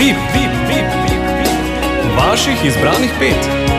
Vaših izbranih 5.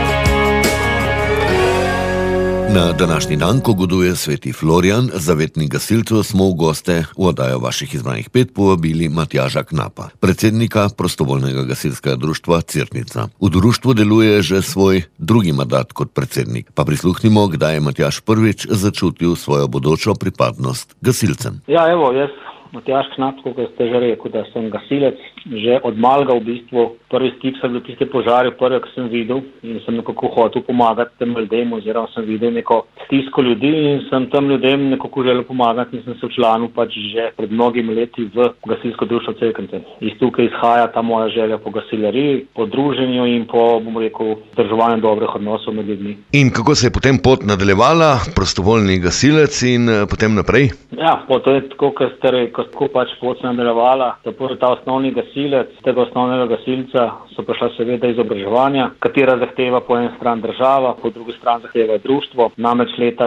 Na današnji dan, ko goduje sveti Florjan, zavetnik gasilcev, smo v goste v oddajo Vaših izbranih 5 povabili Matjaža Knapa, predsednika prostovoljnega gasilskega društva Cerknica. V društvu deluje že svoj drugi mandat kot predsednik. Pa prisluhnimo, kdaj je Matjaž prvič začutil svojo bodočo pripadnost gasilcem. Ja, evo, jaz, Matjaž Knap, kot ste že rekel, da sem gasilec. Že od malega v bistvu prvi stik sem bil tiste požare, prvi, ki sem videl in sem nekako hotel pomagati tem ljudem, oziroma sem videl neko stisko ljudi in sem tem ljudem nekako želel pomagati in sem se včlanil že pred mnogimi leti v gasilsko društvo Cerknice. Iz tukaj izhaja ta moja želja po gasileriji, po druženju in po, vzdrževanju dobrih odnosov med ljudmi. In kako se je potem pot nadaljevala, prostovoljni gasilec in potem naprej? Ja, to je tako, kot ste rekel, kako pač pot se nadaljevala. Ta osnovni gasilec, tega osnovnega gasilca so prišla seveda izobraževanja, katera zahteva po eni strani država, po drugi strani zahteva društvo. Namreč leta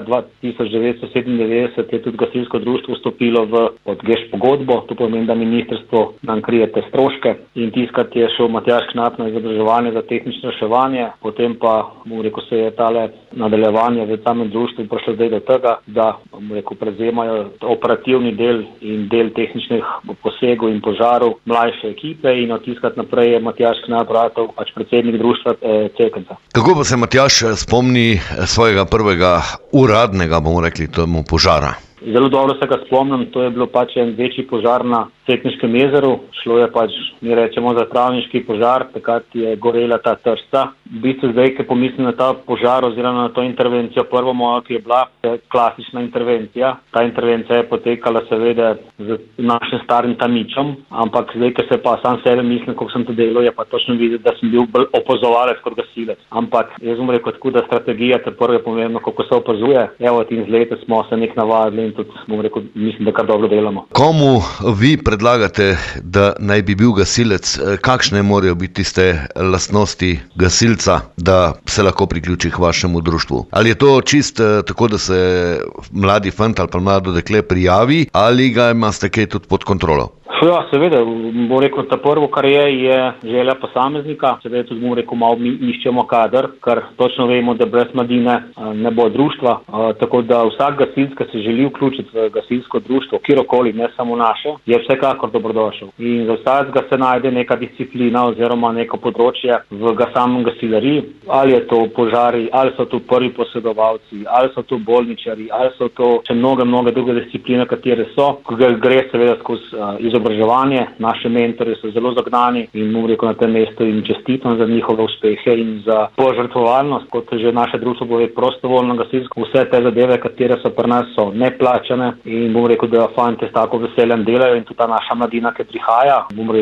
1997 je tudi gasilsko društvo vstopilo v GEŠ pogodbo, to pomeni, da ministrstvo nam krije te stroške in tiskrat je šel Matjaž Knap na izobraževanje za tehnično reševanje, potem pa se je tale nadaljevanje v samem društvu prišlo zdaj do tega, da prevzemajo operativni del in del tehničnih posegov in požarov mlajše ekipe in od tiskrat naprej je Matjaž Knap ratal predsednik društva Cerknica. Kako pa se Matjaž spomni svojega prvega uradnega, bomo rekli, temu požara? Zelo dobro se ga spomnim, to je bilo en večji požar na Cerkniškem jezeru. Šlo je mi rečemo za travniški požar, takrat je gorela ta tržca. V bistvu zdaj, ko pomislim na ta požar oziroma na to intervencijo, prvo moja, ki je bila klasična intervencija. Ta intervencija je potekala seveda z našim starim tamičem, ampak zdaj, ko se pa sam sebe mislim, kako sem to delal, je pa točno videti, da sem bil bolj opazovalec kot gasilec. Ampak jaz bom rekel tako, da strategija te prvo je pomembno, kako se opazuje. Evo, in z leta smo se nek navadili in tudi, mislim, da kar dobro delamo. Komu vi predlagate, da naj bi bil gasilec? Kakšne morajo biti tiste lastnosti gasilca, da se lahko priključi k vašemu društvu? Ali je to čist tako, da se mladi fant ali pa mlado dekle prijavi, ali ga imate kaj tudi pod kontrolo? Ja, seveda, bom rekel, ta prvo, kar je želja posameznika, seveda tudi malo mi iščemo kader, ker točno vemo, da brez mladine ne bo društva, tako da vsak gasilc, ki se želi vključiti v gasilsko društvo, kjerokoli, ne samo naše, je vsekakor dobrodošel. In za vsakega se najde neka disciplina oziroma neko področje v samem gasileriji, ali je to požari, ali so to prvi posedovalci, ali so to bolničari, ali so to še mnoge druge discipline, katere so, gre seveda skozi izobraževanje. Naše mentorje so zelo zagnani in na tem mestu jim čestitam za njihove uspehe in za požrtvovalnost, kot že naše društvo bo prostovoljno gasilsko. Vse te zadeve, katere so pri nas, so neplačane in da fante s tako veseljem delajo in tudi ta naša mladina, ki prihaja,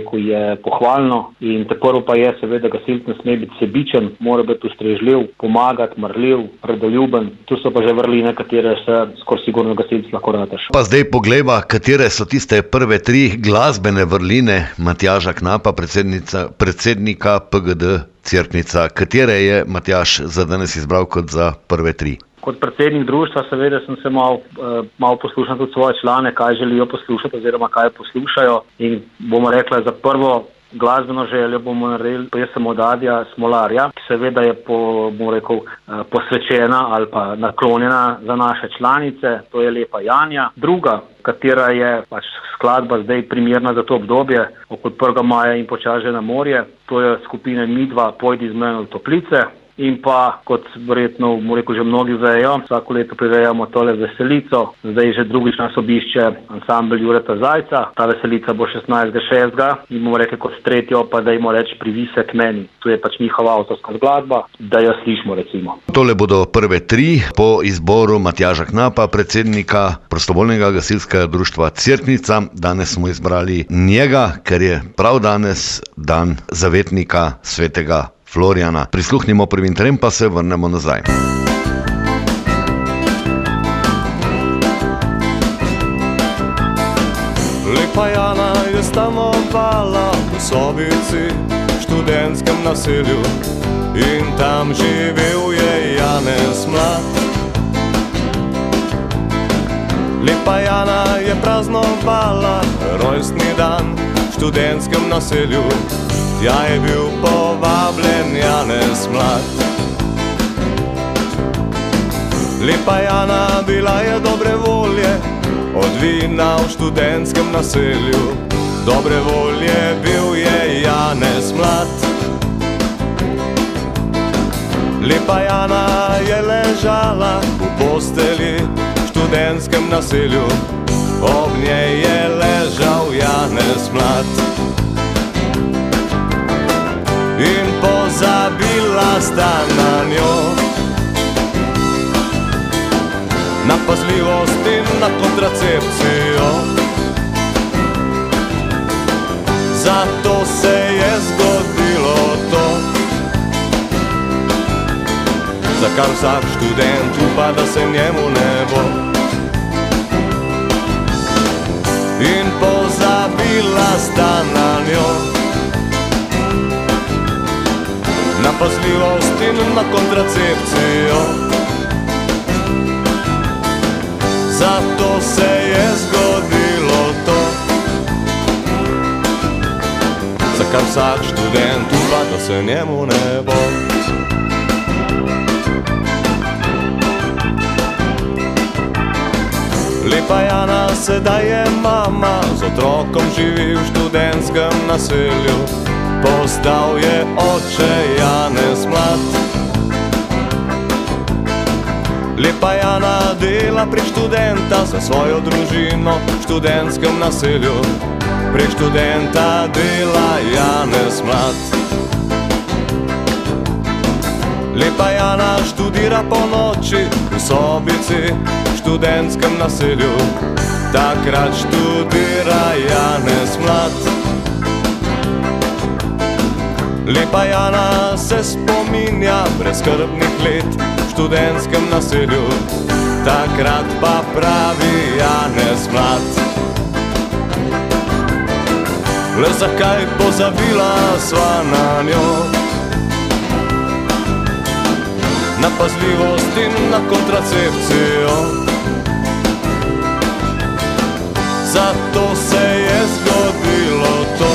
je pohvalno. In te prvo pa je seveda, gasilc ne sme biti sebičen, mora biti ustrežljiv, pomagati, marljiv, redoljuben. Tu so pa že vrline, katere se skoraj sigurno gasilc lahko rataš. Pa zdaj poglejva, katere so tiste prve 3 glasbene vrline Matjaža Knapa, predsednika PGD Cerknica. Katere je Matjaž za danes izbral kot za prve 3? Kot predsednik društva seveda sem se malo poslušal tudi svoje člane, kaj želijo poslušati oziroma kaj poslušajo, in bomo rekla, za prvo glasbeno željo bomo naredili, pa jaz sem od Adija Smolarja, ki seveda je posvečena ali pa naklonjena za naše članice, to je Lepa Janja. Druga, katera je skladba zdaj primerna za to obdobje, okoli 1. maja in Počasi na morje, to je skupina Midva, Pojdi z menoj v toplice. In pa, kot verjetno že mnogi vejo, vsako leto prirejamo tole veselico. Zdaj že drugič nas obišče ansambel Jureta Zajca. Ta veselica bo 16.6. in bomo rekli kot tretjo, pa dajmo reči Privisek meni. To je njihova avtorska skladba, da jo slišimo recimo. Tole bodo prve 3 po izboru Matjaža Knapa, predsednika prostovoljnega gasilskega društva Cerknica. Danes smo izbrali njega, ker je prav danes dan zavetnika svetega Florjana. Prisluhnimo prvim 3, pa se vrnemo nazaj. Lepa Jana je stanovala v sobici v študentskem naselju in tam živel je Janez mlad. Lepa Jana je praznovala rojstni dan študentskem naselju, tja je bil povabljen Janez Mlad. Lepa Jana bila je dobre volje, od vina v študentskem naselju, dobre volje bil je Janez Mlad. Lepa Jana je ležala v posteli v študentskem naselju, ob njej je ležal Janez Mlad. In pozabila sta na njo, na pazljivost in na kontracepcijo. Zato se je zgodilo to, za kar vsak študent upa, da se njemu ne bo. In pozabila sta na njo, na pazljivost in na kontracepcijo. Zato se je zgodilo to, za kar vsak študent upa, da se njemu ne bo. Lepa Jana sedaj je mama, z otrokom živi v študentskem naselju, postal je oče Janez Mlad. Lepa Jana dela prek študenta za svojo družino v študentskem naselju, prek študenta dela Janez Mlad. Lepa Jana študira po noči v sobici v študentskem naselju, takrat študira Janez Mlad. Lepa Jana se spominja brezskrbnih let v študentskem naselju, takrat pa pravi Janez Mlad. Le zakaj pozabila sva na njo, na pazljivost in na kontracepcijo. Zato se je zgodilo to,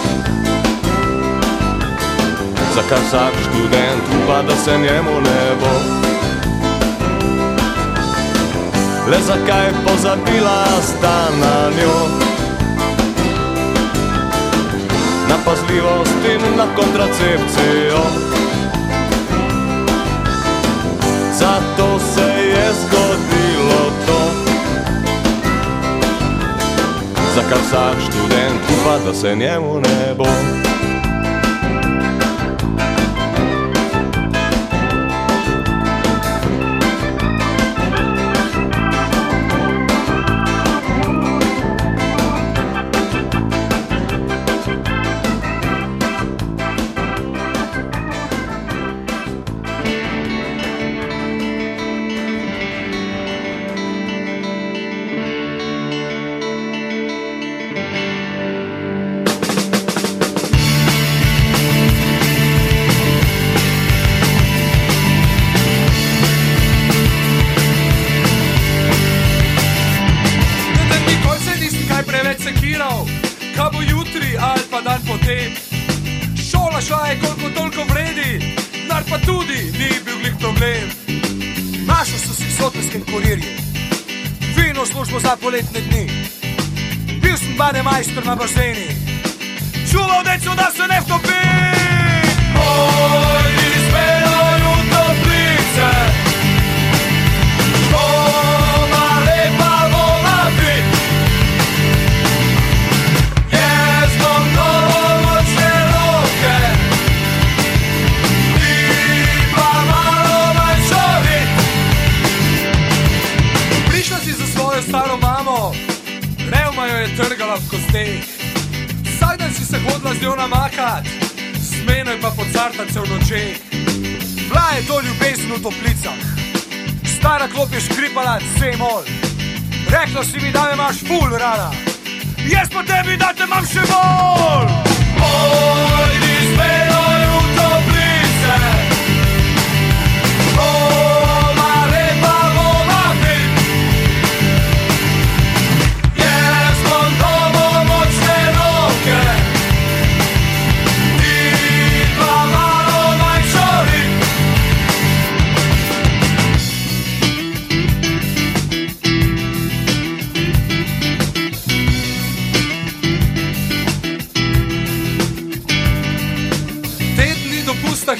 za kar vsak študent upa, da se njemu ne bo. Le zakaj pozabila sta na njo, na pazljivost in na kontracepcijo. Zato se je zgodilo to, za kar vsak študent upa, da se njemu ne bo. Kaj bo jutri ali pa dan potem? Šola šla je koliko toliko vredi, nar pa tudi ni bil glih problem. Našel so si v sotelskem kurirju fino službo za poletne dni. Bil sem bademajster na bazeni, čuval deco, da se ne vtopi. Moj izmenuj v toplice, doma lepa vola bit. Staro mamo, revma jo je trgala v kosteh. Vsak dan si se hodila z njo namakat, z menoj pa pocartat se v nočeh. Bila je to ljubezen v toplicah, stara klop je škripala C-mol. Rekla si mi, da me imaš ful rada, jaz pa tebi, da te imam še bolj. Pojdi z menoj v toplice, yeah.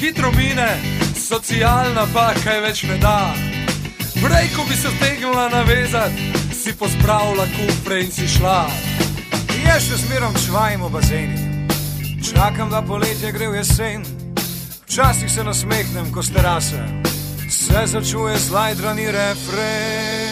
hitro mine, socialna pa kaj več ne da. Prej, ko bi se vtegnila navezati, si pospravila kufre in si šla. Jaz še smerom čvajim v bazeni, čakam, da poletje gre v jesen. Včasih se nasmehnem, ko s terase se začuje slajdrani refren.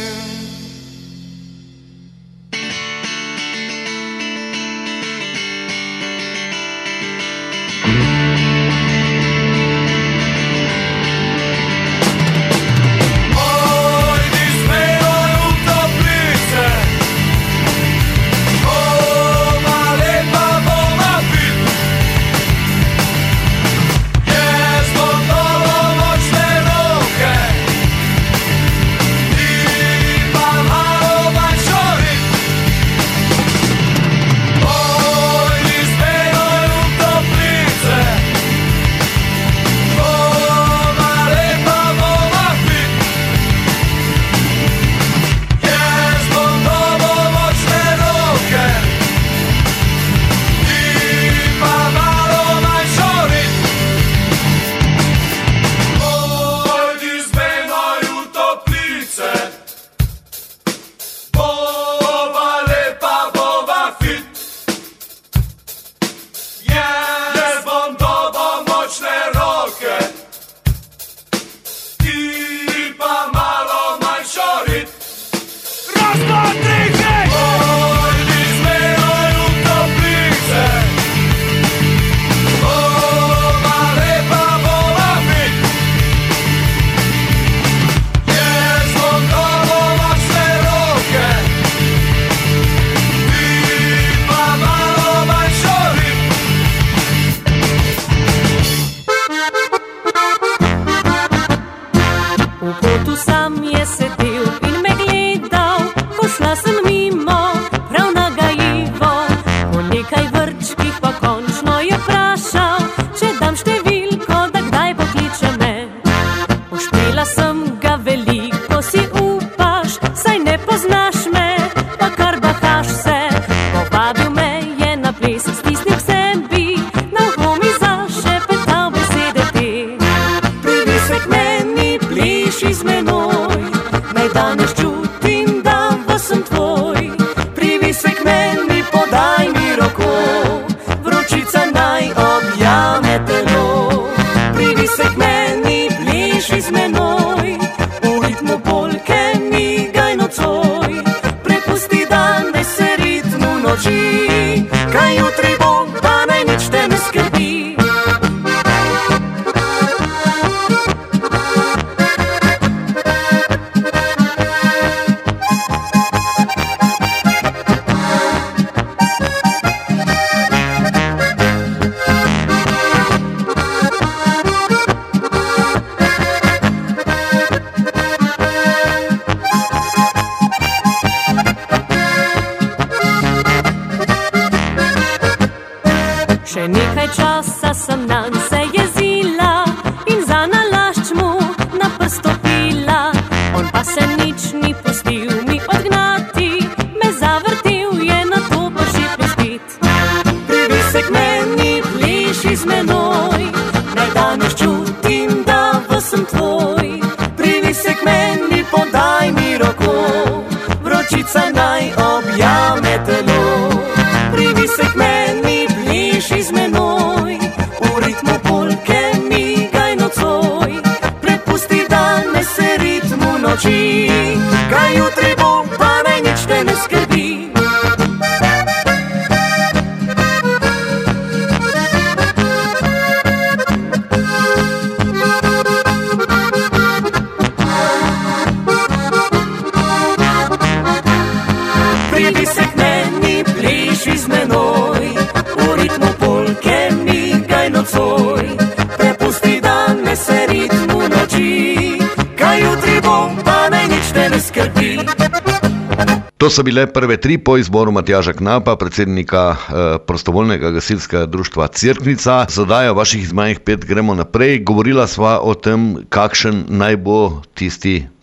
To so bile prve tri po izboru Matjaža Knapa, predsednika prostovoljnega gasilskega društva Cerknica. Z oddajo vaših izbranih 5 gremo naprej. Govorila sva o tem, kakšen naj bo tisti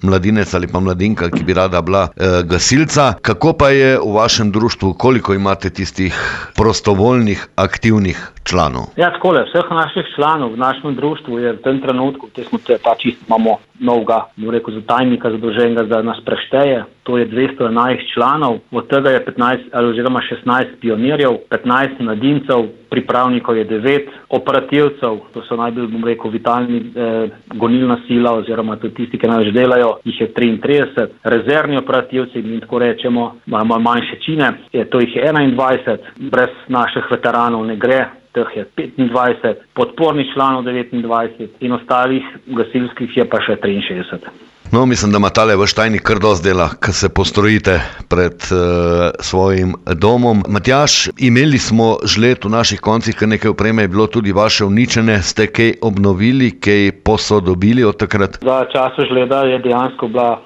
mladinec ali pa mladinka, ki bi rada bila gasilca. Kako pa je v vašem društvu, koliko imate tistih prostovoljnih, aktivnih članov? Ja, takole, vseh naših članov v našem društvu je v tem trenutku, imamo novega, za tajnika zadolženega, da nas prešteje, to je 211 članov, od tega je 16 pionirjev, 15 mladincev, pripravnikov je 9, operativcev, to so najbolj, vitalni gonilna sila oziroma tudi tisti, ki največ delajo, jih je 33, rezervni operativci, mi tako rečemo, imamo manjše čine, to jih je 21, brez naših veteranov ne gre, teh je 25, podpornih članov 29 in ostalih gasilskih je pa še 63. No, mislim, da ima tale vaš tajnik kar dosti dela, ko se postrojite pred svojim domom. Matjaž, imeli smo žled v naših koncih, ker nekaj opreme je bilo tudi vaše uničene. Ste kaj obnovili, kaj posodobili od takrat? Za času žleda je dejansko bila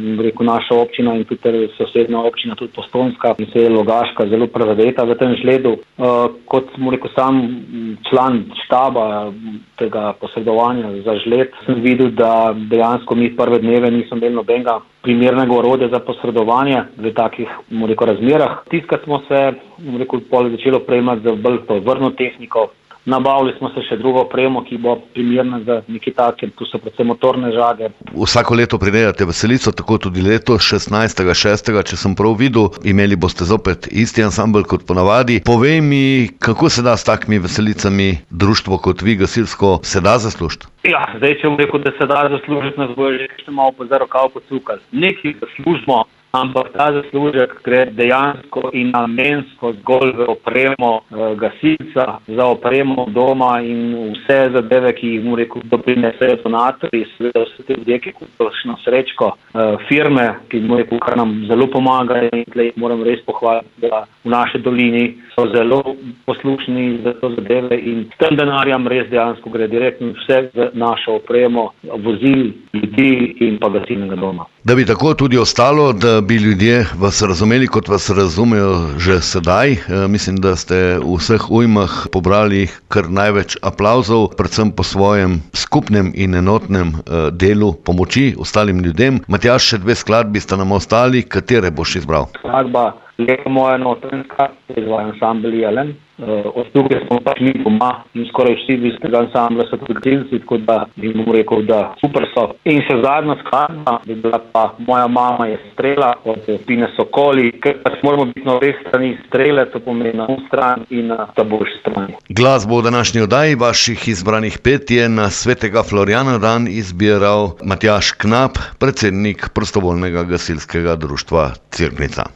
naša občina in tudi sosednja občina, tudi Postojnska in se je Logaška zelo prizadeta v tem žledu. Kot sam član štaba tega posredovanja za žled, sem videl, da dejansko mi prve dneve nisem imeli nobenega primernega orodja za posredovanje v takih razmerah. Tiskrat smo se začeli opremati za bolj tovrstno tehniko. Nabavili smo se še drugo opremo, ki bo primerna za nekaj take, tu so predvsem motorne žage. Vsako leto prirejate veselico, tako tudi letos, 16.6., če sem prav videl, imeli boste zopet isti ansambel kot ponavadi. Povej mi, kako se da s takimi veselicami društvo kot vi, gasilsko, se da zaslužiti? Ja, zdaj, če bom rekel, da se da zaslužiti, nas bo že še malo za rokav pocukali. Nekaj zaslužimo, ampak ta zaslužek gre dejansko in namensko zgolj v opremo gasilca, za opremo doma in vse zadeve, ki jih doprinesejo donatorji, seveda vse te ljudje, ki kupijo srečko, firme, ki kar nam zelo pomagajo in tleh moram res pohvaliti, da v naši dolini so zelo poslušni za to zadeve in s tem denarjem res dejansko gre direktno vse v našo opremo, vozil, ljudi in pa gasilnega doma. Da bi tako tudi ostalo, da bi ljudje vas razumeli, kot vas razumejo že sedaj. Mislim, da ste v vseh ujmah pobrali kar največ aplavzov, predvsem po svojem skupnem in enotnem delu pomoči ostalim ljudem. Matjaž, še 2 skladbi sta nam ostali, katere boš izbral? Skladba Lepa moja notranjska, izvaja ansambel Jelen. Od tukaj smo pač mi doma in skoraj vsi iz tega ansambla so tudi gasilci, tako da bi mu rekel, da super so. In še zadnja skladba bi bila pa Moja mama je strela od Pine Sokoli, ker pač moramo biti na obeh strani strele, to pomeni na stran in na ta boljši strani. Glasbo v današnji oddaji vaših izbranih 5 je na svetega Florijana dan izbiral Matjaž Knap, predsednik prostovoljnega gasilskega društva Cerknica.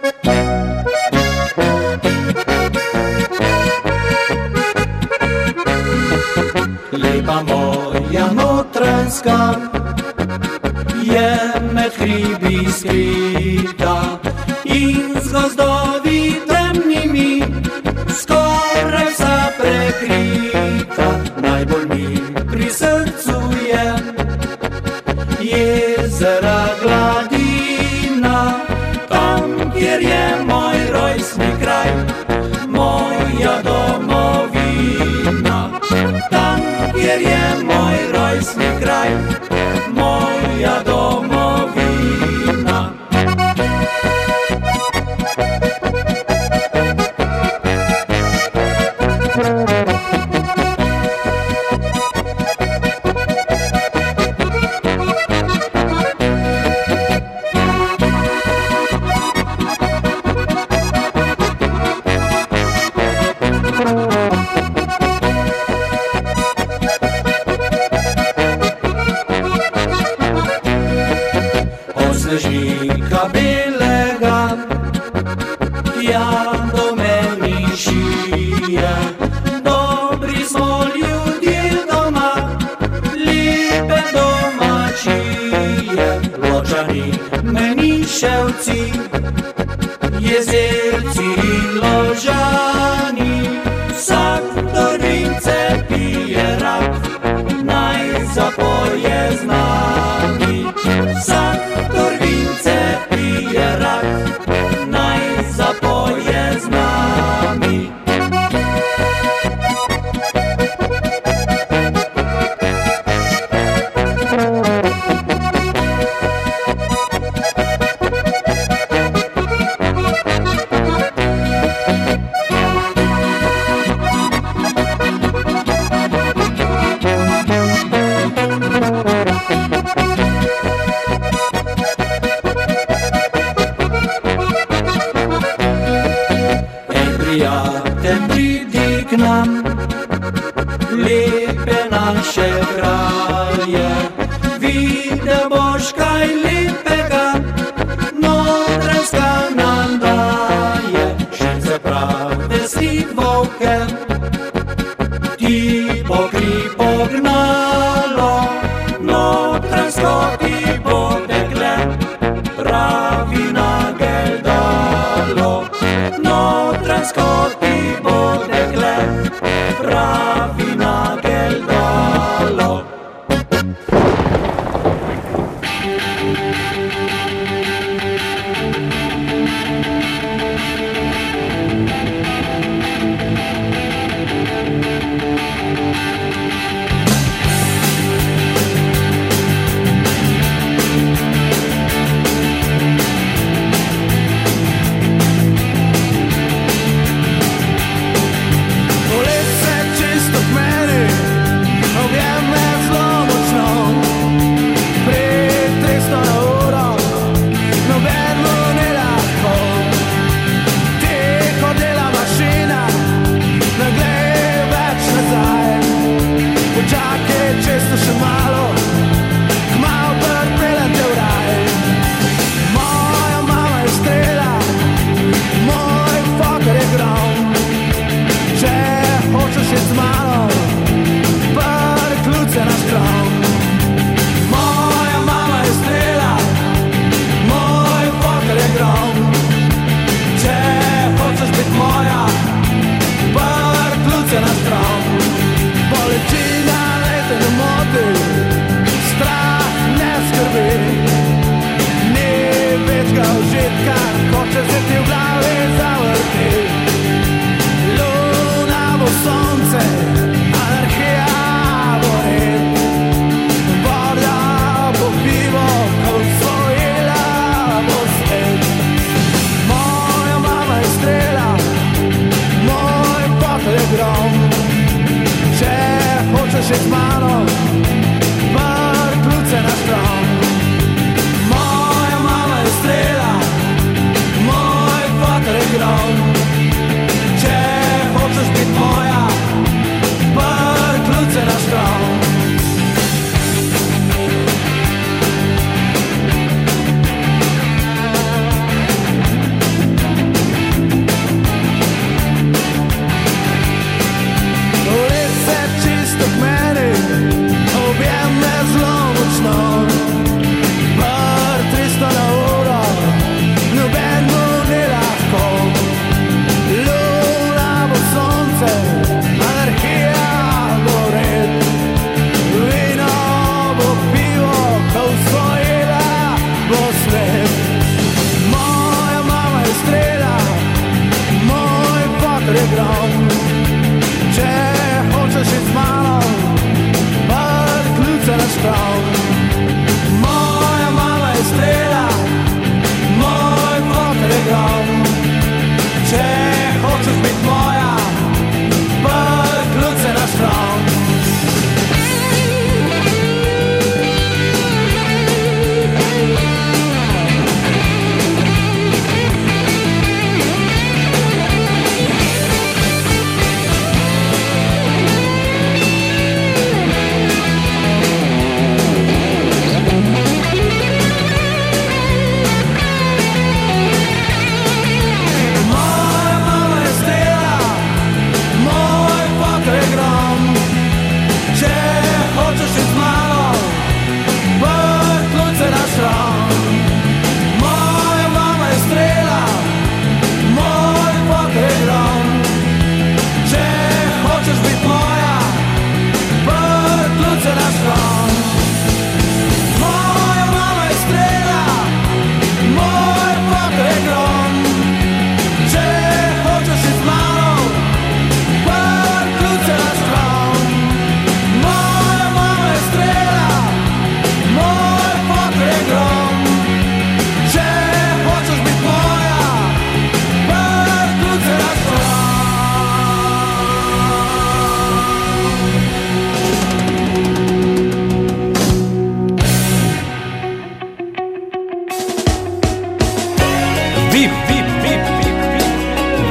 Lepa moja notranjska je med hribi skrita in z gozdovi temnimi skoraj vsa prekrita. Najbolj mi pri srcu je jezera Gladina, tam, kjer je moj rojstni kraj, moja domovina. Tam, kjer je moj rojstni kraj, moja domovina. Snežnika belega, tja do meni šije. Dobri smo ljudje doma, lepe domačije. Ločani, Meniševci, Jezerci in Ložani, vsak do Rimce pije rad, naj zapoje z nami. Vsak Torvince pije rad, naj zapoje z nami. prijatelj, pridi k nam, lepe naše kraje, videl boš kaj lepega, Notranjska nam daje, šence prave si volke, ti pokri pognalo, Notranjsko ti bo dekle, pravi nagelj dalo, Notranjsko ti bo dekle, pravi nagelj dalo.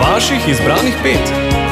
Vaših izbranih 5.